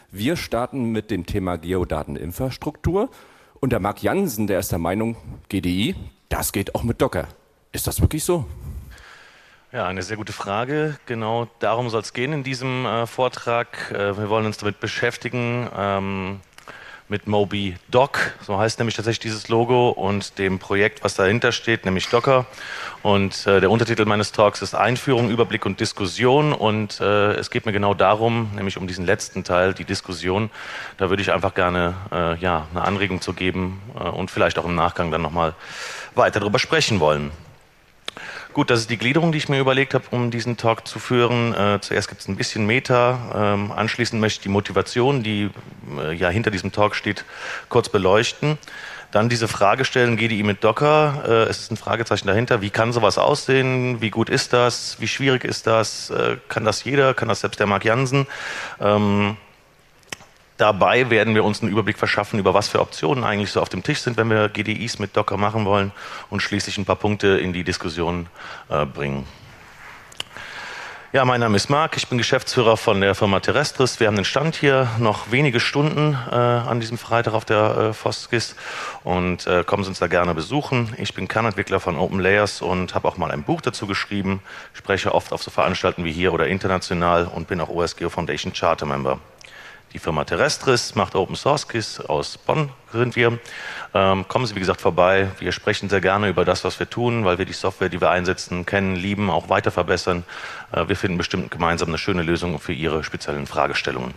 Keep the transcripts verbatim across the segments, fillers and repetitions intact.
Wir starten mit dem Thema Geodateninfrastruktur. Und der Marc Jansen, der ist der Meinung, G D I, das geht auch mit Docker. Ist das wirklich so? Ja, eine sehr gute Frage. Genau darum soll es gehen in diesem äh, Vortrag. Äh, wir wollen uns damit beschäftigen, ähm, mit Moby Doc, so heißt nämlich tatsächlich dieses Logo, und dem Projekt, was dahinter steht, nämlich Docker. Und äh, der Untertitel meines Talks ist Einführung, Überblick und Diskussion. Und äh, es geht mir genau darum, nämlich um diesen letzten Teil, die Diskussion. Da würde ich einfach gerne äh, ja, eine Anregung zu geben äh, und vielleicht auch im Nachgang dann nochmal weiter darüber sprechen wollen. Gut, das ist die Gliederung, die ich mir überlegt habe, um diesen Talk zu führen. Äh, zuerst gibt es ein bisschen Meta, ähm, anschließend möchte ich die Motivation, die äh, ja hinter diesem Talk steht, kurz beleuchten. Dann diese Frage stellen, G D I mit Docker, äh, es ist ein Fragezeichen dahinter, wie kann sowas aussehen, wie gut ist das, wie schwierig ist das, äh, kann das jeder, kann das selbst der Marc Jansen? Ähm, Dabei werden wir uns einen Überblick verschaffen, über was für Optionen eigentlich so auf dem Tisch sind, wenn wir G D Is mit Docker machen wollen, und schließlich ein paar Punkte in die Diskussion äh, bringen. Ja, mein Name ist Marc, ich bin Geschäftsführer von der Firma Terrestris. Wir haben den Stand hier noch wenige Stunden äh, an diesem Freitag auf der äh, Foskis und äh, kommen Sie uns da gerne besuchen. Ich bin Kernentwickler von OpenLayers und habe auch mal ein Buch dazu geschrieben, spreche oft auf so Veranstaltungen wie hier oder international und bin auch O S Geo Foundation Charter Member. Die Firma Terrestris macht Open Source Kits, aus Bonn sind wir. Ähm, kommen Sie, wie gesagt, vorbei. Wir sprechen sehr gerne über das, was wir tun, weil wir die Software, die wir einsetzen, kennen, lieben, auch weiter verbessern. Äh, wir finden bestimmt gemeinsam eine schöne Lösung für Ihre speziellen Fragestellungen.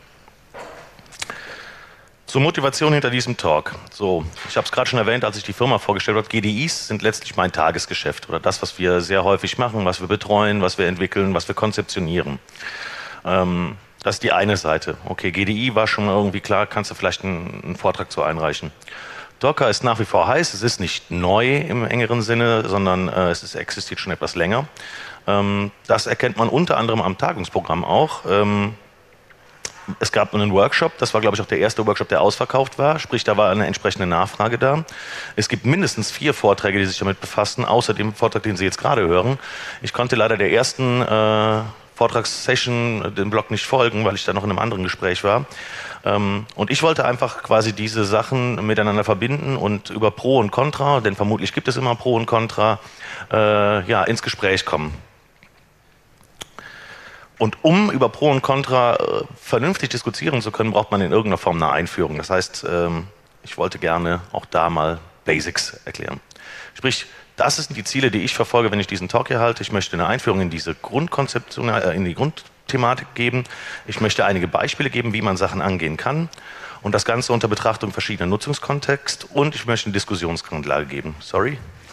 Zur Motivation hinter diesem Talk. So, ich habe es gerade schon erwähnt, als ich die Firma vorgestellt habe. G D Is sind letztlich mein Tagesgeschäft oder das, was wir sehr häufig machen, was wir betreuen, was wir entwickeln, was wir konzeptionieren. Ähm, Das ist die eine Seite. Okay, G D I war schon irgendwie klar, kannst du vielleicht einen, einen Vortrag zu einreichen. Docker ist nach wie vor heiß, es ist nicht neu im engeren Sinne, sondern äh, es ist, existiert schon etwas länger. Ähm, das erkennt man unter anderem am Tagungsprogramm auch. Ähm, es gab einen Workshop, das war, glaube ich, auch der erste Workshop, der ausverkauft war, sprich, da war eine entsprechende Nachfrage da. Es gibt mindestens vier Vorträge, die sich damit befassen, außer dem Vortrag, den Sie jetzt gerade hören. Ich konnte leider der ersten äh, Vortragssession dem Blog nicht folgen, weil ich da noch in einem anderen Gespräch war. Und ich wollte einfach quasi diese Sachen miteinander verbinden und über Pro und Contra, denn vermutlich gibt es immer Pro und Contra, äh, ja, ins Gespräch kommen. Und um über Pro und Contra äh, vernünftig diskutieren zu können, braucht man in irgendeiner Form eine Einführung. Das heißt, ähm, ich wollte gerne auch da mal Basics erklären. Sprich, das sind die Ziele, die ich verfolge, wenn ich diesen Talk hier halte. Ich möchte eine Einführung in diese Grundkonzeption, äh, in die Grundthematik geben. Ich möchte einige Beispiele geben, wie man Sachen angehen kann. Und das Ganze unter Betrachtung verschiedener Nutzungskontexte. Und ich möchte eine Diskussionsgrundlage geben. Sorry.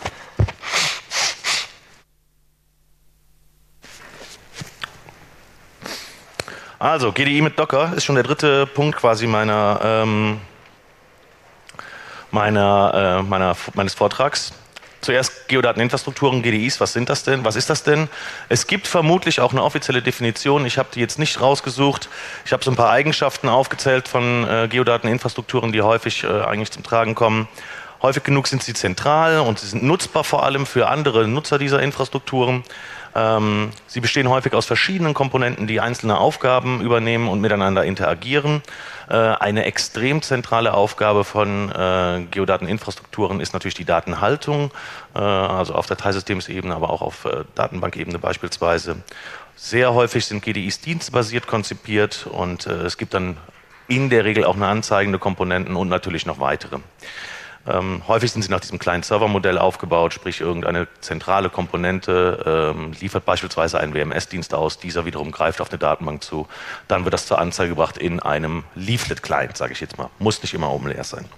Also, G D I mit Docker ist schon der dritte Punkt quasi meiner, ähm, meiner, äh, meiner, meines Vortrags. Zuerst Geodateninfrastrukturen, G D Is, was sind das denn? Was ist das denn? Es gibt vermutlich auch eine offizielle Definition, ich habe die jetzt nicht rausgesucht. Ich habe so ein paar Eigenschaften aufgezählt von äh, Geodateninfrastrukturen, die häufig äh, eigentlich zum Tragen kommen. Häufig genug sind sie zentral und sie sind nutzbar vor allem für andere Nutzer dieser Infrastrukturen. Ähm, sie bestehen häufig aus verschiedenen Komponenten, die einzelne Aufgaben übernehmen und miteinander interagieren. Äh, eine extrem zentrale Aufgabe von äh, Geodateninfrastrukturen ist natürlich die Datenhaltung, äh, also auf Dateisystemsebene, aber auch auf äh, Datenbankebene beispielsweise. Sehr häufig sind G D Is dienstbasiert konzipiert und äh, es gibt dann in der Regel auch eine anzeigende Komponenten und natürlich noch weitere. Ähm, häufig sind sie nach diesem kleinen Servermodell aufgebaut, sprich irgendeine zentrale Komponente ähm, liefert beispielsweise einen W M S-Dienst aus, dieser wiederum greift auf eine Datenbank zu, dann wird das zur Anzeige gebracht in einem Leaflet-Client, sage ich jetzt mal. Muss nicht immer OpenLayers sein.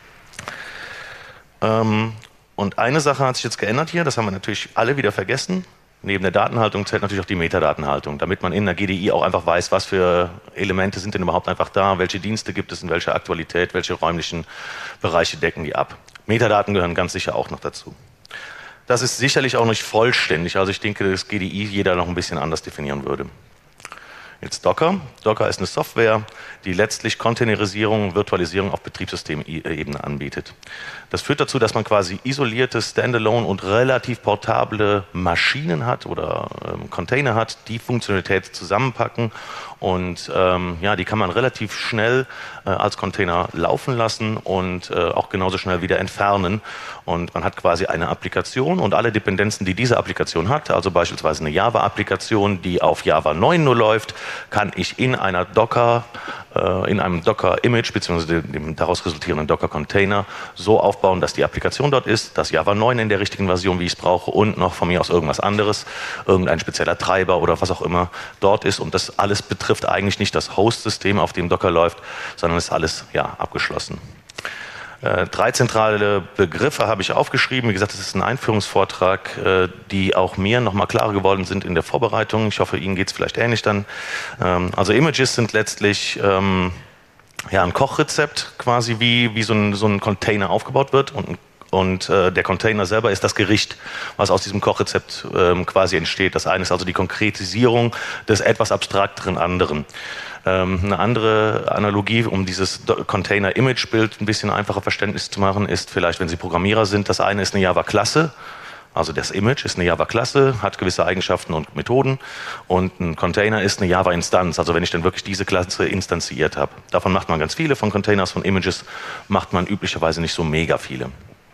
Ähm, und eine Sache hat sich jetzt geändert hier, das haben wir natürlich alle wieder vergessen. Neben der Datenhaltung zählt natürlich auch die Metadatenhaltung, damit man in der G D I auch einfach weiß, was für Elemente sind denn überhaupt einfach da, welche Dienste gibt es in welcher Aktualität, welche räumlichen Bereiche decken die ab. Metadaten gehören ganz sicher auch noch dazu. Das ist sicherlich auch nicht vollständig, also ich denke, dass G D I jeder noch ein bisschen anders definieren würde. Jetzt Docker. Docker ist eine Software, die letztlich Containerisierung, Virtualisierung auf Betriebssystemebene anbietet. Das führt dazu, dass man quasi isolierte, standalone und relativ portable Maschinen hat oder ähm, Container hat, die Funktionalität zusammenpacken und ähm, ja, die kann man relativ schnell äh, als Container laufen lassen und äh, auch genauso schnell wieder entfernen. Und man hat quasi eine Applikation und alle Dependenzen, die diese Applikation hat, also beispielsweise eine Java-Applikation, die auf Java neun nur läuft, kann ich in einer Docker, äh, in einem Docker-Image bzw. dem daraus resultierenden Docker-Container so aufbauen, dass die Applikation dort ist, dass Java neun in der richtigen Version, wie ich es brauche, und noch von mir aus irgendwas anderes, irgendein spezieller Treiber oder was auch immer dort ist. Und das alles betrifft eigentlich nicht das Host-System, auf dem Docker läuft, sondern ist alles ja, abgeschlossen. Äh, drei zentrale Begriffe habe ich aufgeschrieben. Wie gesagt, das ist ein Einführungsvortrag, äh, die auch mir nochmal klarer geworden sind in der Vorbereitung. Ich hoffe, Ihnen geht es vielleicht ähnlich dann. Ähm, also Images sind letztlich ähm, ja, ein Kochrezept, quasi wie, wie so, ein, so ein Container aufgebaut wird. Und, und äh, der Container selber ist das Gericht, was aus diesem Kochrezept ähm, quasi entsteht. Das eine ist also die Konkretisierung des etwas abstrakteren anderen. Eine andere Analogie, um dieses Container-Image-Bild ein bisschen einfacher verständlich zu machen, ist vielleicht, wenn Sie Programmierer sind, das eine ist eine Java-Klasse, also das Image ist eine Java-Klasse, hat gewisse Eigenschaften und Methoden, und ein Container ist eine Java-Instanz, also wenn ich dann wirklich diese Klasse instanziert habe. Davon macht man ganz viele, von Containers, von Images macht man üblicherweise nicht so mega viele.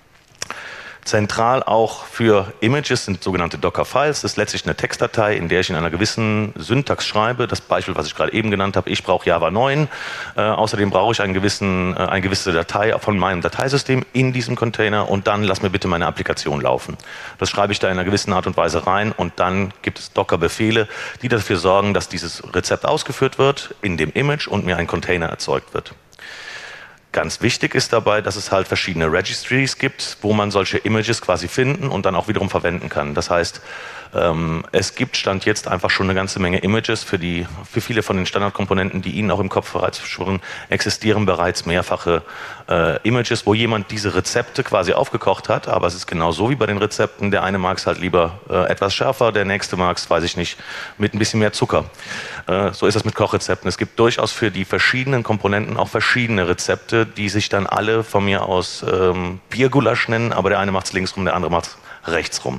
Zentral auch für Images sind sogenannte Docker-Files. Das ist letztlich eine Textdatei, in der ich in einer gewissen Syntax schreibe. Das Beispiel, was ich gerade eben genannt habe, ich brauche Java neun. Äh, außerdem brauche ich einen gewissen, äh, eine gewisse Datei von meinem Dateisystem in diesem Container, und dann lass mir bitte meine Applikation laufen. Das schreibe ich da in einer gewissen Art und Weise rein, und dann gibt es Docker-Befehle, die dafür sorgen, dass dieses Rezept ausgeführt wird in dem Image und mir ein Container erzeugt wird. Ganz wichtig ist dabei, dass es halt verschiedene Registries gibt, wo man solche Images quasi finden und dann auch wiederum verwenden kann. Das heißt, ähm, es gibt Stand jetzt einfach schon eine ganze Menge Images. Für, die, für viele von den Standardkomponenten, die Ihnen auch im Kopf bereits schwirren, existieren bereits mehrfache äh, Images, wo jemand diese Rezepte quasi aufgekocht hat. Aber es ist genau so wie bei den Rezepten. Der eine mag es halt lieber äh, etwas schärfer, der nächste mag es, weiß ich nicht, mit ein bisschen mehr Zucker. Äh, so ist das mit Kochrezepten. Es gibt durchaus für die verschiedenen Komponenten auch verschiedene Rezepte, die sich dann alle von mir aus ähm, Biergulasch nennen, aber der eine macht es links rum, der andere macht es rechts rum.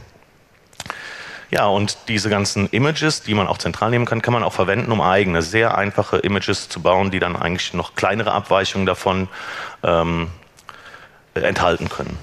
Ja, und diese ganzen Images, die man auch zentral nehmen kann, kann man auch verwenden, um eigene, sehr einfache Images zu bauen, die dann eigentlich noch kleinere Abweichungen davon ähm, enthalten können.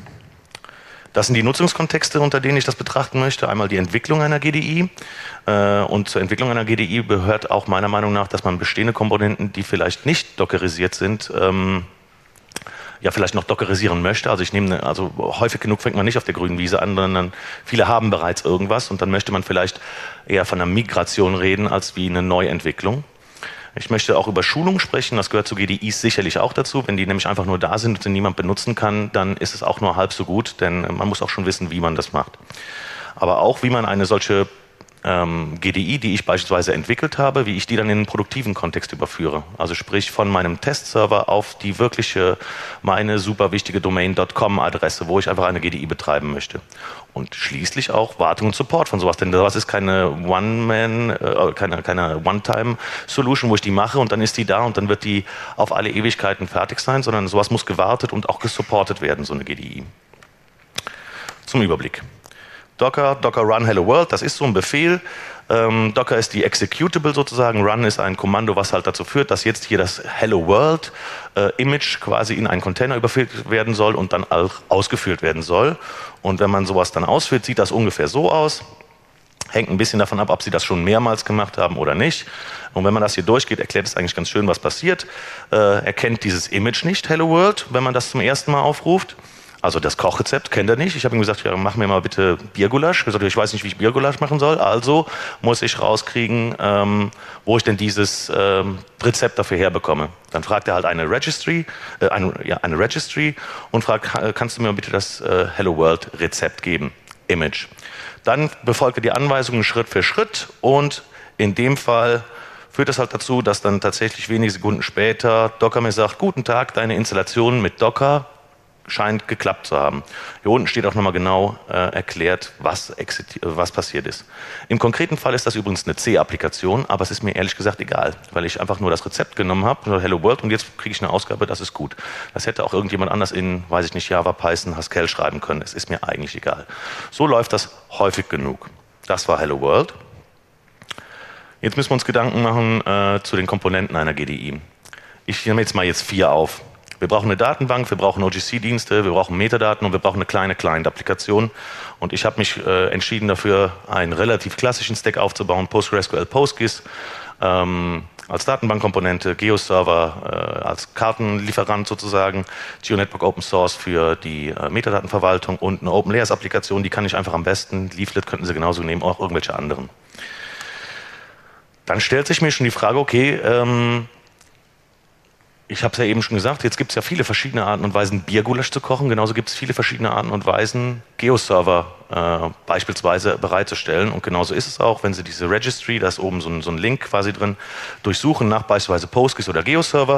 Das sind die Nutzungskontexte, unter denen ich das betrachten möchte. Einmal die Entwicklung einer G D I. Äh, und zur Entwicklung einer G D I gehört auch meiner Meinung nach, dass man bestehende Komponenten, die vielleicht nicht dockerisiert sind, ähm, ja vielleicht noch dockerisieren möchte. Also ich nehme, eine, also häufig genug fängt man nicht auf der grünen Wiese an, sondern viele haben bereits irgendwas, und dann möchte man vielleicht eher von einer Migration reden als wie eine Neuentwicklung. Ich möchte auch über Schulung sprechen, das gehört zu G D Is sicherlich auch dazu. Wenn die nämlich einfach nur da sind und sie niemand benutzen kann, dann ist es auch nur halb so gut, denn man muss auch schon wissen, wie man das macht. Aber auch, wie man eine solche ähm, G D I, die ich beispielsweise entwickelt habe, wie ich die dann in einen produktiven Kontext überführe. Also sprich von meinem Testserver auf die wirkliche, meine super wichtige Domain Punkt com Adresse, wo ich einfach eine G D I betreiben möchte. Und schließlich auch Wartung und Support von sowas, denn sowas ist keine One-Man, äh, keine, keine One-Time-Solution, wo ich die mache und dann ist die da und dann wird die auf alle Ewigkeiten fertig sein, sondern sowas muss gewartet und auch gesupportet werden, so eine G D I. Zum Überblick. Docker, Docker Run Hello World, das ist so ein Befehl. Ähm, Docker ist die Executable sozusagen. Run ist ein Kommando, was halt dazu führt, dass jetzt hier das Hello World äh, Image quasi in einen Container überführt werden soll und dann auch ausgeführt werden soll. Und wenn man sowas dann ausführt, sieht das ungefähr so aus. Hängt ein bisschen davon ab, ob Sie das schon mehrmals gemacht haben oder nicht. Und wenn man das hier durchgeht, erklärt es eigentlich ganz schön, was passiert. Äh, er kennt dieses Image nicht, Hello World, wenn man das zum ersten Mal aufruft. Also das Kochrezept kennt er nicht. Ich habe ihm gesagt, ja, mach mir mal bitte Biergulasch. Ich habe gesagt, ich weiß nicht, wie ich Biergulasch machen soll. Also muss ich rauskriegen, ähm, wo ich denn dieses ähm, Rezept dafür herbekomme. Dann fragt er halt eine Registry, äh, eine, ja, eine Registry und fragt, kannst du mir bitte das äh, Hello World Rezept geben? Image. Dann befolgt er die Anweisungen Schritt für Schritt und in dem Fall führt das halt dazu, dass dann tatsächlich wenige Sekunden später Docker mir sagt, guten Tag, deine Installation mit Docker scheint geklappt zu haben. Hier unten steht auch nochmal genau äh, erklärt, was, was passiert ist. Im konkreten Fall ist das übrigens eine C-Applikation, aber es ist mir ehrlich gesagt egal, weil ich einfach nur das Rezept genommen habe, Hello World, und jetzt kriege ich eine Ausgabe, das ist gut. Das hätte auch irgendjemand anders in, weiß ich nicht, Java, Python, Haskell schreiben können. Es ist mir eigentlich egal. So läuft das häufig genug. Das war Hello World. Jetzt müssen wir uns Gedanken machen äh, zu den Komponenten einer G D I. Ich nehme jetzt mal jetzt vier auf. Wir brauchen eine Datenbank, wir brauchen O G C-Dienste, wir brauchen Metadaten und wir brauchen eine kleine Client-Applikation. Und ich habe mich äh, entschieden dafür, einen relativ klassischen Stack aufzubauen, PostgreSQL PostGIS ähm, als Datenbankkomponente, GeoServer äh, als Kartenlieferant sozusagen, GeoNetwork Open Source für die äh, Metadatenverwaltung und eine OpenLayers-Applikation, die kann ich einfach am besten, Leaflet könnten Sie genauso nehmen, auch irgendwelche anderen. Dann stellt sich mir schon die Frage, okay, ähm, ich habe es ja eben schon gesagt, jetzt gibt es ja viele verschiedene Arten und Weisen, Biergulasch zu kochen. Genauso gibt es viele verschiedene Arten und Weisen, GeoServer äh, beispielsweise bereitzustellen. Und genauso ist es auch, wenn Sie diese Registry, da ist oben so ein, so ein Link quasi drin, durchsuchen nach beispielsweise PostGIS oder GeoServer.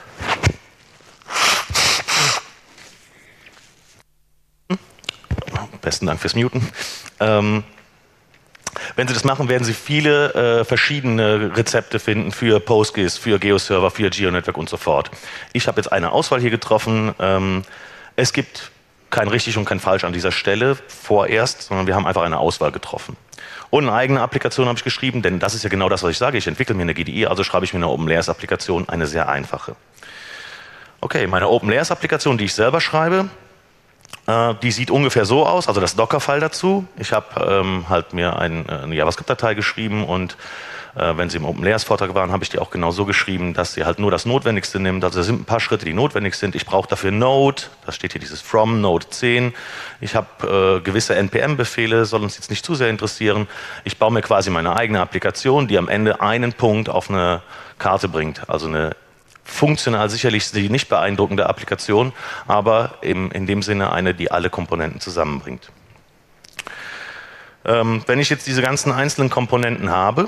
Besten Dank fürs Muten. Ähm, Wenn Sie das machen, werden Sie viele äh, verschiedene Rezepte finden für PostGIS, für GeoServer, für GeoNetwork und so fort. Ich habe jetzt eine Auswahl hier getroffen. Ähm, es gibt kein richtig und kein falsch an dieser Stelle vorerst, sondern wir haben einfach eine Auswahl getroffen. Und eine eigene Applikation habe ich geschrieben, denn das ist ja genau das, was ich sage. Ich entwickle mir eine G D I, also schreibe ich mir eine OpenLayers-Applikation, eine sehr einfache. Okay, meine OpenLayers-Applikation, die ich selber schreibe, die sieht ungefähr so aus, also das Docker-File dazu. Ich habe ähm, halt mir ein, eine JavaScript-Datei geschrieben und äh, wenn Sie im OpenLayers-Vortrag waren, habe ich die auch genau so geschrieben, dass sie halt nur das Notwendigste nimmt. Also da sind ein paar Schritte, die notwendig sind. Ich brauche dafür Node, da steht hier dieses from, Node zehn. Ich habe äh, gewisse N P M-Befehle, soll uns jetzt nicht zu sehr interessieren. Ich baue mir quasi meine eigene Applikation, die am Ende einen Punkt auf eine Karte bringt, also eine funktional sicherlich die nicht beeindruckende Applikation, aber im, in dem Sinne eine, die alle Komponenten zusammenbringt. Ähm, wenn ich jetzt diese ganzen einzelnen Komponenten habe,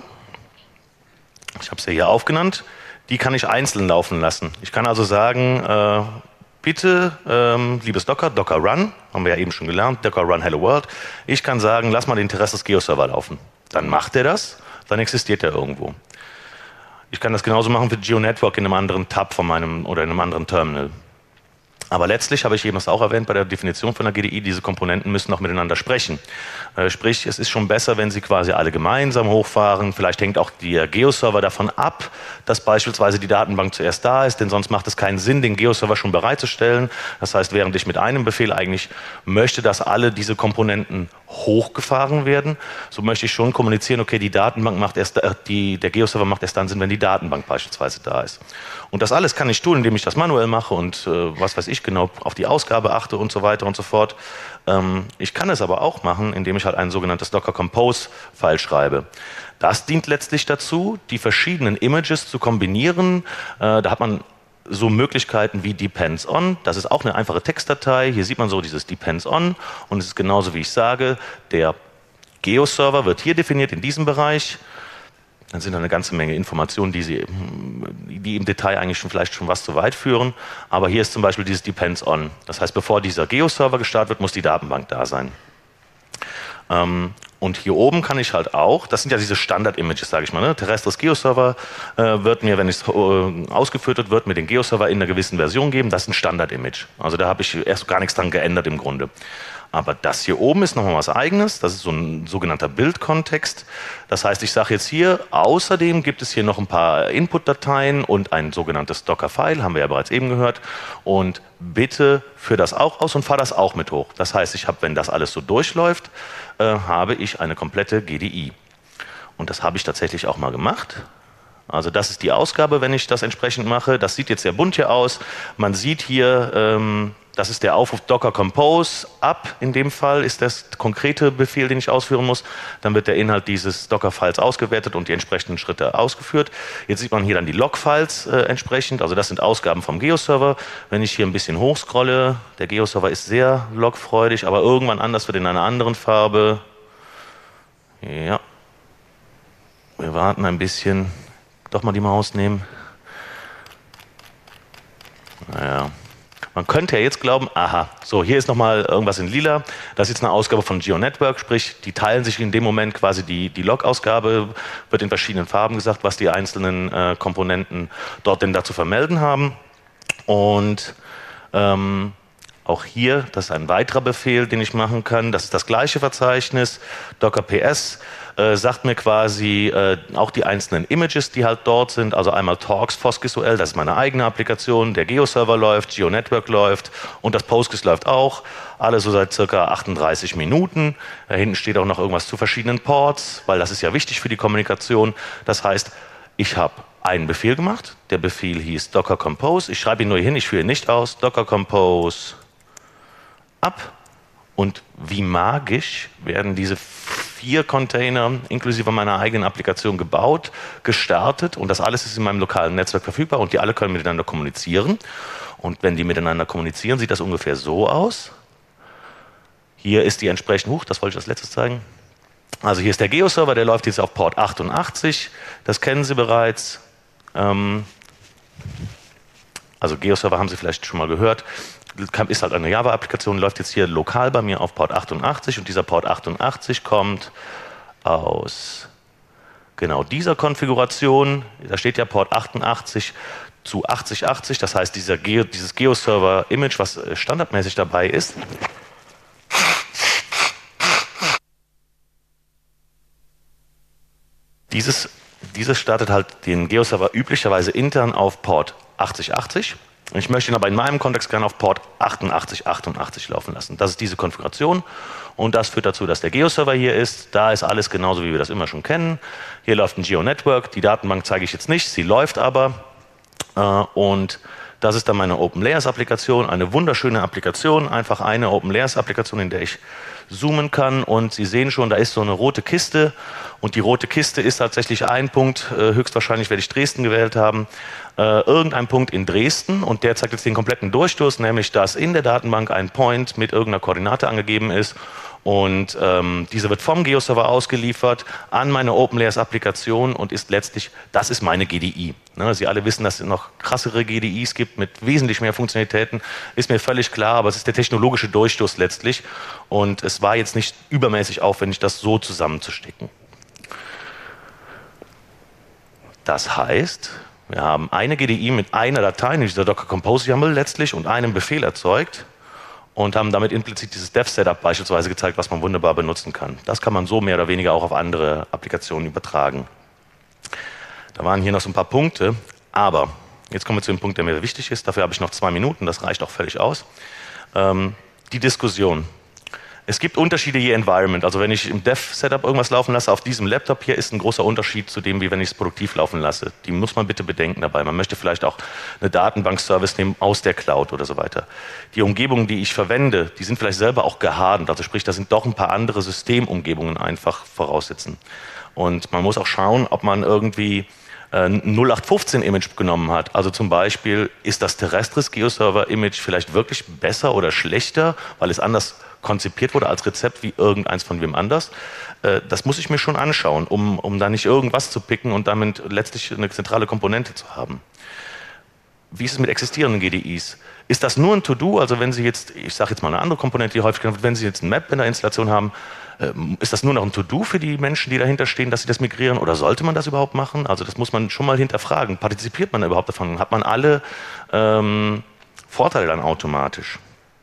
ich habe es ja hier aufgenannt, die kann ich einzeln laufen lassen. Ich kann also sagen, äh, bitte, ähm, liebes Docker, Docker Run, haben wir ja eben schon gelernt, Docker Run Hello World. Ich kann sagen, lass mal den Terrestris GeoServer laufen. Dann macht er das, dann existiert er irgendwo. Ich kann das genauso machen für GeoNetwork in einem anderen Tab von meinem oder in einem anderen Terminal. Aber letztlich habe ich eben das auch erwähnt bei der Definition von der G D I, diese Komponenten müssen auch miteinander sprechen. Äh, sprich, es ist schon besser, wenn sie quasi alle gemeinsam hochfahren. Vielleicht hängt auch der GeoServer davon ab, dass beispielsweise die Datenbank zuerst da ist, denn sonst macht es keinen Sinn, den GeoServer schon bereitzustellen. Das heißt, während ich mit einem Befehl eigentlich möchte, dass alle diese Komponenten hochgefahren werden, so möchte ich schon kommunizieren, okay, die Datenbank macht erst, äh, die, der GeoServer macht erst dann Sinn, wenn die Datenbank beispielsweise da ist. Und das alles kann ich tun, indem ich das manuell mache und äh, was weiß ich genau auf die Ausgabe achte und so weiter und so fort. Ähm, ich kann es aber auch machen, indem ich halt ein sogenanntes Docker Compose-File schreibe. Das dient letztlich dazu, die verschiedenen Images zu kombinieren. Äh, da hat man so Möglichkeiten wie Depends on, das ist auch eine einfache Textdatei. Hier sieht man so dieses Depends on und es ist genauso wie ich sage, der GeoServer wird hier definiert in diesem Bereich. Dann sind da eine ganze Menge Informationen, die, Sie, die im Detail eigentlich schon vielleicht schon was zu weit führen. Aber hier ist zum Beispiel dieses Depends on. Das heißt, bevor dieser GeoServer gestartet wird, muss die Datenbank da sein. Ähm, und hier oben kann ich halt auch, das sind ja diese Standard-Images, sage ich mal, ne? Terrestris GeoServer äh, wird mir, wenn es äh, ausgeführt wird, wird mir den GeoServer in einer gewissen Version geben. Das ist ein Standard-Image. Also da habe ich erst gar nichts dran geändert im Grunde. Aber das hier oben ist nochmal was Eigenes, das ist so ein sogenannter Bildkontext. Das heißt, ich sage jetzt hier, außerdem gibt es hier noch ein paar Input-Dateien und ein sogenanntes Docker-File, haben wir ja bereits eben gehört. Und bitte führe das auch aus und fahre das auch mit hoch. Das heißt, ich habe, wenn das alles so durchläuft, äh, habe ich eine komplette G D I. Und das habe ich tatsächlich auch mal gemacht. Also das ist die Ausgabe, wenn ich das entsprechend mache. Das sieht jetzt sehr bunt hier aus. Man sieht hier... Ähm, Das ist der Aufruf Docker Compose up, in dem Fall ist das konkrete Befehl, den ich ausführen muss. Dann wird der Inhalt dieses Docker-Files ausgewertet und die entsprechenden Schritte ausgeführt. Jetzt sieht man hier dann die Log-Files äh, entsprechend, also das sind Ausgaben vom GeoServer. Wenn ich hier ein bisschen hochscrolle, der GeoServer ist sehr logfreudig, aber irgendwann anders wird in einer anderen Farbe. Ja, wir warten ein bisschen. Doch mal die Maus nehmen. Naja. Man könnte ja jetzt glauben, aha, so hier ist nochmal irgendwas in lila, das ist jetzt eine Ausgabe von GeoNetwork, sprich die teilen sich in dem Moment quasi die, die Log-Ausgabe, wird in verschiedenen Farben gesagt, was die einzelnen äh, Komponenten dort denn dazu vermelden haben. Und ähm, auch hier, das ist ein weiterer Befehl, den ich machen kann, das ist das gleiche Verzeichnis, Docker P S, Äh, sagt mir quasi äh, auch die einzelnen Images, die halt dort sind, also einmal Torx, PostGIS-O L, das ist meine eigene Applikation, der Geo-Server läuft, GeoNetwork läuft und das PostGIS läuft auch, alle so seit circa achtunddreißig Minuten. Da hinten steht auch noch irgendwas zu verschiedenen Ports, weil das ist ja wichtig für die Kommunikation. Das heißt, ich habe einen Befehl gemacht, der Befehl hieß Docker Compose, ich schreibe ihn nur hier hin, ich führe ihn nicht aus, Docker Compose ab. Und wie magisch werden diese vier Container inklusive meiner eigenen Applikation gebaut, gestartet und das alles ist in meinem lokalen Netzwerk verfügbar und die alle können miteinander kommunizieren. Und wenn die miteinander kommunizieren, sieht das ungefähr so aus. Hier ist die entsprechend, huch, das wollte ich als letztes zeigen. Also hier ist der Geo-Server, der läuft jetzt auf Port achtundachtzig, das kennen Sie bereits. Ähm, also Geo-Server haben Sie vielleicht schon mal gehört. Ist halt eine Java-Applikation, läuft jetzt hier lokal bei mir auf Port achtundachtzig und dieser Port achtundachtzig kommt aus genau dieser Konfiguration, da steht ja Port achtundachtzig zu achtzig achtzig, das heißt dieser Geo, dieses Geo-Server-Image, was standardmäßig dabei ist. Dieses, dieses startet halt den Geo-Server üblicherweise intern auf Port achtzig achtzig. Ich möchte ihn aber in meinem Kontext gerne auf Port achtundachtzig achtundachtzig laufen lassen. Das ist diese Konfiguration und das führt dazu, dass der Geo-Server hier ist. Da ist alles genauso, wie wir das immer schon kennen. Hier läuft ein GeoNetwork. Die Datenbank zeige ich jetzt nicht, sie läuft aber. Und das ist dann meine OpenLayers-Applikation, eine wunderschöne Applikation, einfach eine OpenLayers-Applikation, in der ich zoomen kann und Sie sehen schon, da ist so eine rote Kiste und die rote Kiste ist tatsächlich ein Punkt, äh, höchstwahrscheinlich werde ich Dresden gewählt haben, äh, irgendein Punkt in Dresden und der zeigt jetzt den kompletten Durchstoß, nämlich dass in der Datenbank ein Point mit irgendeiner Koordinate angegeben ist und ähm, diese wird vom Geo-Server ausgeliefert an meine OpenLayers-Applikation und ist letztlich, das ist meine G D I. Ne, Sie alle wissen, dass es noch krassere G D Is gibt mit wesentlich mehr Funktionalitäten, ist mir völlig klar, aber es ist der technologische Durchstoß letztlich und es war jetzt nicht übermäßig aufwendig, das so zusammenzustecken. Das heißt, wir haben eine G D I mit einer Datei, nämlich dieser Docker Compose YAML letztlich und einem Befehl erzeugt und haben damit implizit dieses Dev-Setup beispielsweise gezeigt, was man wunderbar benutzen kann. Das kann man so mehr oder weniger auch auf andere Applikationen übertragen. Da waren hier noch so ein paar Punkte, aber jetzt kommen wir zu dem Punkt, der mir wichtig ist. Dafür habe ich noch zwei Minuten, das reicht auch völlig aus. Ähm, die Diskussion. Es gibt Unterschiede je Environment. Also wenn ich im Dev-Setup irgendwas laufen lasse, auf diesem Laptop hier ist ein großer Unterschied zu dem, wie wenn ich es produktiv laufen lasse. Die muss man bitte bedenken dabei. Man möchte vielleicht auch eine Datenbank-Service nehmen aus der Cloud oder so weiter. Die Umgebungen, die ich verwende, die sind vielleicht selber auch gehardent. Also sprich, da sind doch ein paar andere Systemumgebungen einfach voraussetzen. Und man muss auch schauen, ob man irgendwie ein null acht fünfzehn Image genommen hat. Also zum Beispiel, ist das Terrestris Geo-Server Image vielleicht wirklich besser oder schlechter, weil es anders konzipiert wurde als Rezept wie irgendeins von wem anders. Das muss ich mir schon anschauen, um, um da nicht irgendwas zu picken und damit letztlich eine zentrale Komponente zu haben. Wie ist es mit existierenden G D Is? Ist das nur ein To-Do? Also wenn Sie jetzt, ich sage jetzt mal eine andere Komponente, die häufig genannt wird, wenn Sie jetzt ein Map in der Installation haben, ist das nur noch ein To-Do für die Menschen, die dahinter stehen, dass sie das migrieren? Oder sollte man das überhaupt machen? Also das muss man schon mal hinterfragen. Partizipiert man überhaupt davon? Hat man alle ähm, Vorteile dann automatisch?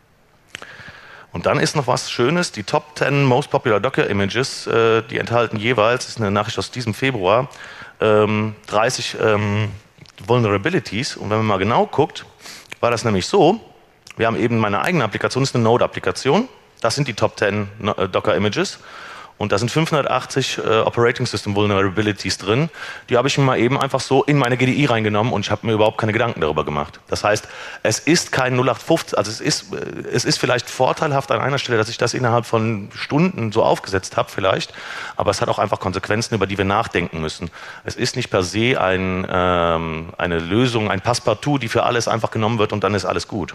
Und dann ist noch was Schönes, die Top zehn Most Popular Docker Images, äh, die enthalten jeweils, das ist eine Nachricht aus diesem Februar, ähm, dreißig ähm, Vulnerabilities. Und wenn man mal genau guckt, war das nämlich so, wir haben eben meine eigene Applikation, das ist eine Node-Applikation, das sind die Top zehn Docker Images. Und da sind fünfhundertachtzig äh, Operating System Vulnerabilities drin. Die habe ich mir mal eben einfach so in meine G D I reingenommen und ich habe mir überhaupt keine Gedanken darüber gemacht. Das heißt, es ist kein null acht fünfzehn, also es ist, es ist vielleicht vorteilhaft an einer Stelle, dass ich das innerhalb von Stunden so aufgesetzt habe vielleicht, aber es hat auch einfach Konsequenzen, über die wir nachdenken müssen. Es ist nicht per se ein, ähm, eine Lösung, ein Passepartout, die für alles einfach genommen wird und dann ist alles gut.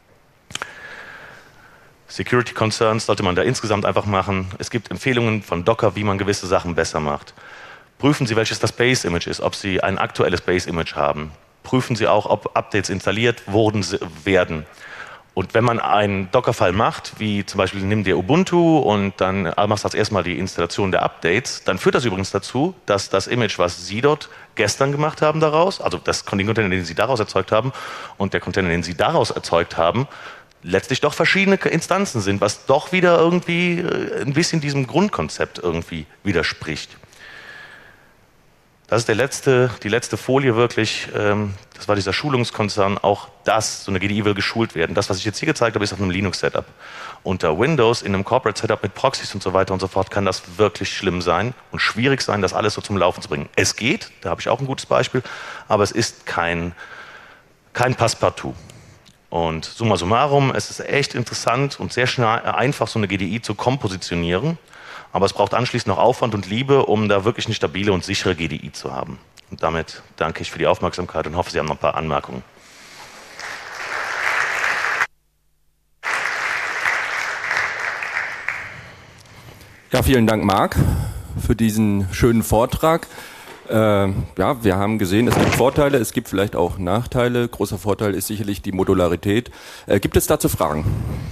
Security Concerns sollte man da insgesamt einfach machen. Es gibt Empfehlungen von Docker, wie man gewisse Sachen besser macht. Prüfen Sie, welches das Base-Image ist, ob Sie ein aktuelles Base-Image haben. Prüfen Sie auch, ob Updates installiert wurden, werden. Und wenn man einen Dockerfile macht, wie zum Beispiel nimm dir Ubuntu und dann machst du als erstmal die Installation der Updates, dann führt das übrigens dazu, dass das Image, was Sie dort gestern gemacht haben daraus, also das, den Container, den Sie daraus erzeugt haben und der Container, den Sie daraus erzeugt haben, letztlich doch verschiedene Instanzen sind, was doch wieder irgendwie ein bisschen diesem Grundkonzept irgendwie widerspricht. Das ist der letzte, die letzte Folie wirklich, ähm, das war dieser Schulungskonzern, auch das, so eine G D I will geschult werden. Das, was ich jetzt hier gezeigt habe, ist auf einem Linux-Setup. Unter Windows, in einem Corporate-Setup mit Proxys und so weiter und so fort, kann das wirklich schlimm sein und schwierig sein, das alles so zum Laufen zu bringen. Es geht, da habe ich auch ein gutes Beispiel, aber es ist kein, kein Passepartout. Und summa summarum, es ist echt interessant und sehr schnell einfach, so eine G D I zu kompositionieren. Aber es braucht anschließend noch Aufwand und Liebe, um da wirklich eine stabile und sichere G D I zu haben. Und damit danke ich für die Aufmerksamkeit und hoffe, Sie haben noch ein paar Anmerkungen. Ja, vielen Dank, Marc, für diesen schönen Vortrag. Äh, ja, wir haben gesehen, es gibt Vorteile, es gibt vielleicht auch Nachteile. Großer Vorteil ist sicherlich die Modularität. Äh, gibt es dazu Fragen?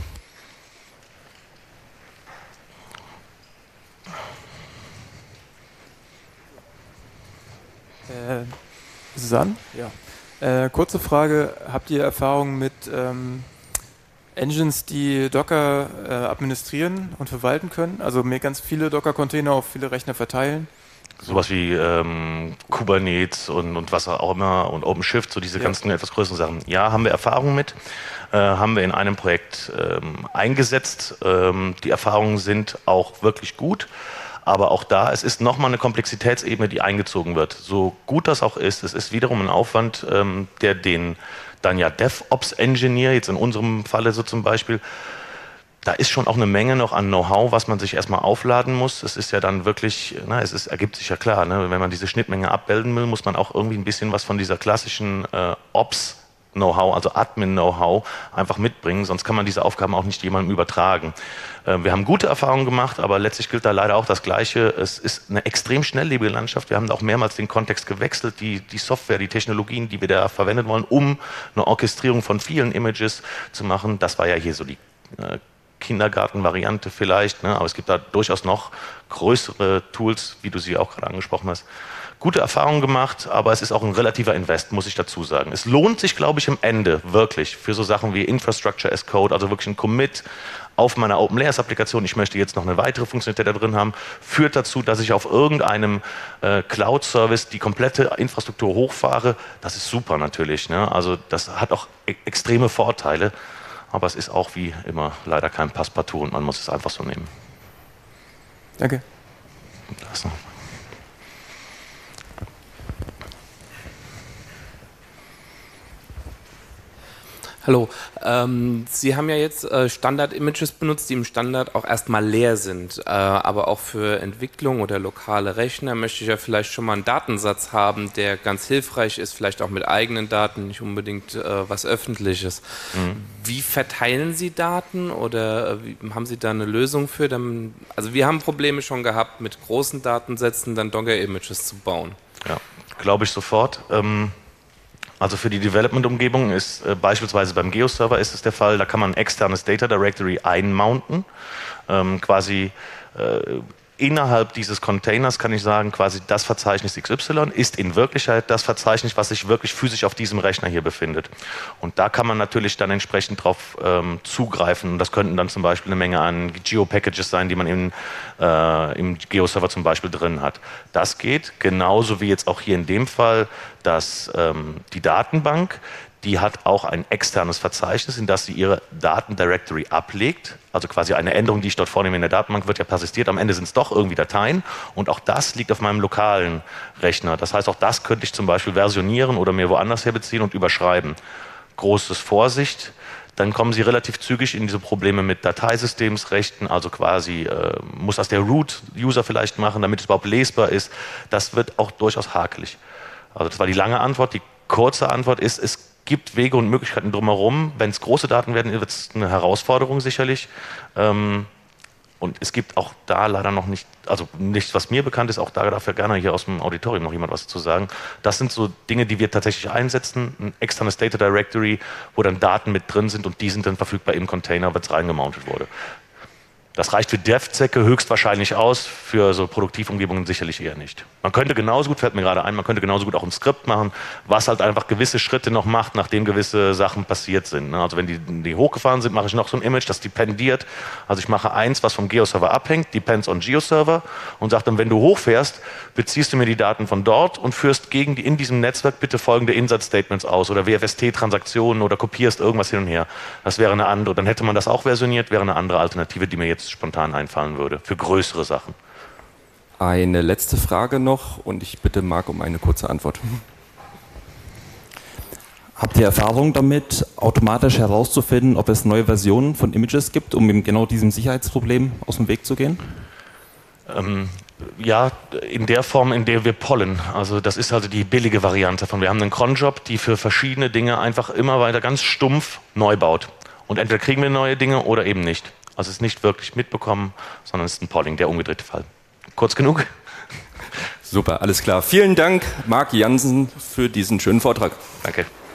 Äh, ist es an? Ja. Äh, kurze Frage, habt ihr Erfahrung mit ähm, Engines, die Docker äh, administrieren und verwalten können? Also mir ganz viele Docker-Container auf viele Rechner verteilen? Sowas wie ähm, Kubernetes und, und was auch immer und OpenShift, so diese Ja. ganzen etwas größeren Sachen. Ja, haben wir Erfahrung mit, äh, haben wir in einem Projekt ähm, eingesetzt. Ähm, die Erfahrungen sind auch wirklich gut. Aber auch da, es ist nochmal eine Komplexitätsebene, die eingezogen wird. So gut das auch ist, es ist wiederum ein Aufwand, ähm, der den dann ja DevOps-Engineer, jetzt in unserem Falle so zum Beispiel, da ist schon auch eine Menge noch an Know-how, was man sich erstmal aufladen muss. Es ist ja dann wirklich, na, es ist, ergibt sich ja klar, ne, wenn man diese Schnittmenge abbilden will, muss man auch irgendwie ein bisschen was von dieser klassischen äh, Ops Know-how, also Admin-Know-how einfach mitbringen, sonst kann man diese Aufgaben auch nicht jemandem übertragen. Äh, wir haben gute Erfahrungen gemacht, aber letztlich gilt da leider auch das Gleiche. Es ist eine extrem schnelllebige Landschaft. Wir haben da auch mehrmals den Kontext gewechselt, die, die Software, die Technologien, die wir da verwendet wollen, um eine Orchestrierung von vielen Images zu machen. Das war ja hier so die äh, Kindergarten-Variante vielleicht, ne? Aber es gibt da durchaus noch größere Tools, wie du sie auch gerade angesprochen hast. Gute Erfahrungen gemacht, aber es ist auch ein relativer Invest, muss ich dazu sagen. Es lohnt sich, glaube ich, am Ende wirklich für so Sachen wie Infrastructure as Code, also wirklich ein Commit auf meiner OpenLayers-Applikation, ich möchte jetzt noch eine weitere Funktionalität da drin haben, führt dazu, dass ich auf irgendeinem äh, Cloud-Service die komplette Infrastruktur hochfahre. Das ist super natürlich, ne? Also das hat auch e extreme Vorteile, aber es ist auch wie immer leider kein Passepartout und man muss es einfach so nehmen. Danke. Das noch. Hallo, ähm, Sie haben ja jetzt äh, Standard-Images benutzt, die im Standard auch erstmal leer sind, äh, aber auch für Entwicklung oder lokale Rechner möchte ich ja vielleicht schon mal einen Datensatz haben, der ganz hilfreich ist, vielleicht auch mit eigenen Daten, nicht unbedingt äh, was Öffentliches. Mhm. Wie verteilen Sie Daten oder äh, wie, haben Sie da eine Lösung für? Dann, also wir haben Probleme schon gehabt, mit großen Datensätzen dann Docker-Images zu bauen. Ja, glaube ich sofort. Ähm Also für die Development-Umgebung ist äh, beispielsweise beim Geo-Server ist es der Fall, da kann man ein externes Data Directory einmounten, ähm, quasi äh, innerhalb dieses Containers kann ich sagen, quasi das Verzeichnis X Y ist in Wirklichkeit das Verzeichnis, was sich wirklich physisch auf diesem Rechner hier befindet. Und da kann man natürlich dann entsprechend drauf ähm, zugreifen. Und das könnten dann zum Beispiel eine Menge an Geo-Packages sein, die man in, äh, im Geo-Server zum Beispiel drin hat. Das geht genauso wie jetzt auch hier in dem Fall, dass ähm, die Datenbank, die hat auch ein externes Verzeichnis, in das sie ihre Daten-Directory ablegt. Also quasi eine Änderung, die ich dort vornehme in der Datenbank, wird ja persistiert. Am Ende sind es doch irgendwie Dateien. Und auch das liegt auf meinem lokalen Rechner. Das heißt, auch das könnte ich zum Beispiel versionieren oder mir woanders herbeziehen und überschreiben. Großes Vorsicht. Dann kommen Sie relativ zügig in diese Probleme mit Dateisystemsrechten, also quasi äh, muss das der Root-User vielleicht machen, damit es überhaupt lesbar ist. Das wird auch durchaus hakelig. Also das war die lange Antwort. Die kurze Antwort ist, es gibt Wege und Möglichkeiten drumherum. Wenn es große Daten werden, wird es eine Herausforderung sicherlich. Ähm, Und es gibt auch da leider noch nicht, also nichts, was mir bekannt ist, auch da darf ja gerne hier aus dem Auditorium noch jemand was zu sagen. Das sind so Dinge, die wir tatsächlich einsetzen, ein externes Data Directory, wo dann Daten mit drin sind und die sind dann verfügbar im Container, wenn es reingemountet wurde. Das reicht für Dev-Zwecke höchstwahrscheinlich aus, für so Produktivumgebungen sicherlich eher nicht. Man könnte genauso gut, fällt mir gerade ein, man könnte genauso gut auch ein Skript machen, was halt einfach gewisse Schritte noch macht, nachdem gewisse Sachen passiert sind. Also wenn die, die hochgefahren sind, mache ich noch so ein Image, das dependiert. Also ich mache eins, was vom Geo-Server abhängt, depends on Geo-Server, und sage dann, wenn du hochfährst, beziehst du mir die Daten von dort und führst gegen die in diesem Netzwerk bitte folgende Insert-Statements aus oder W F S T-Transaktionen oder kopierst irgendwas hin und her. Das wäre eine andere, dann hätte man das auch versioniert, wäre eine andere Alternative, die mir jetzt spontan einfallen würde, für größere Sachen. Eine letzte Frage noch und ich bitte Marc um eine kurze Antwort. Habt ihr Erfahrung damit, automatisch herauszufinden, ob es neue Versionen von Images gibt, um eben genau diesem Sicherheitsproblem aus dem Weg zu gehen? Ähm, ja, in der Form, in der wir pollen. Also das ist also die billige Variante von. Wir haben einen Cronjob, die für verschiedene Dinge einfach immer weiter ganz stumpf neu baut. Und entweder kriegen wir neue Dinge oder eben nicht. Also es ist nicht wirklich mitbekommen, sondern es ist ein Polling, der umgedrehte Fall. Kurz genug? Super, alles klar. Vielen Dank, Marc Jansen, für diesen schönen Vortrag. Danke.